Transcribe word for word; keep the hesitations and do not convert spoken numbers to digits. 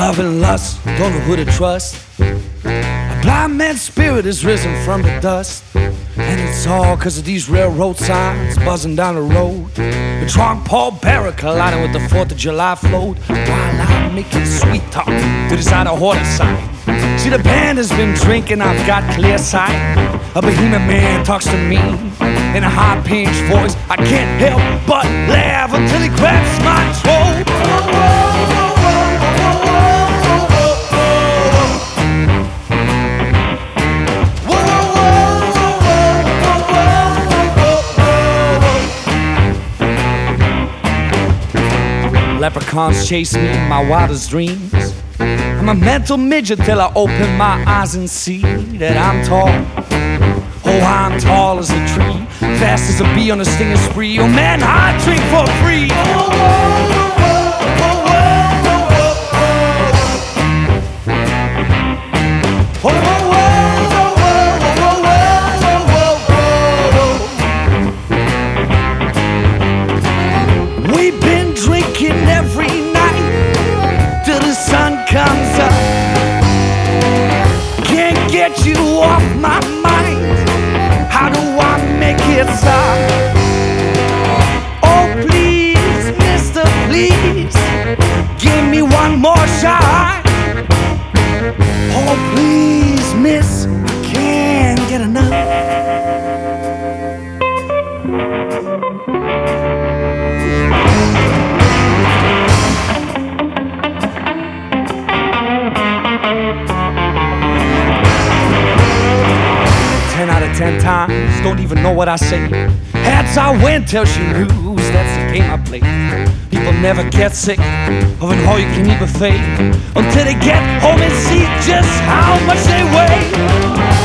Love and lust, don't know who to trust. A blind man's spirit is risen from the dust. And it's all cause of these railroad signs buzzing down the road. The trunk Paul Bearer colliding with the fourth of July float, while I'm making sweet talk to the side of Horner sign. See, the band has been drinking, I've got clear sight. A behemoth man talks to me in a high-pitched voice. I can't help but laugh until he grabs my throat. Leprechauns chase me in my wildest dreams. I'm a mental midget till I open my eyes and see that I'm tall. Oh, I'm tall as a tree, fast as a bee on a stinging spree. Oh man, I drink for free. We've been drinking every night till the sun comes up. Can't get you off my mind. How do I make it stop? Oh please, mister, please, give me one more shot. Oh please, miss, I can't get enough. Ten out of ten times, don't even know what I say. Heads I win till she lose, that's the game I play. People never get sick of an all-you-can-eat buffet until they get home and see just how much they weigh.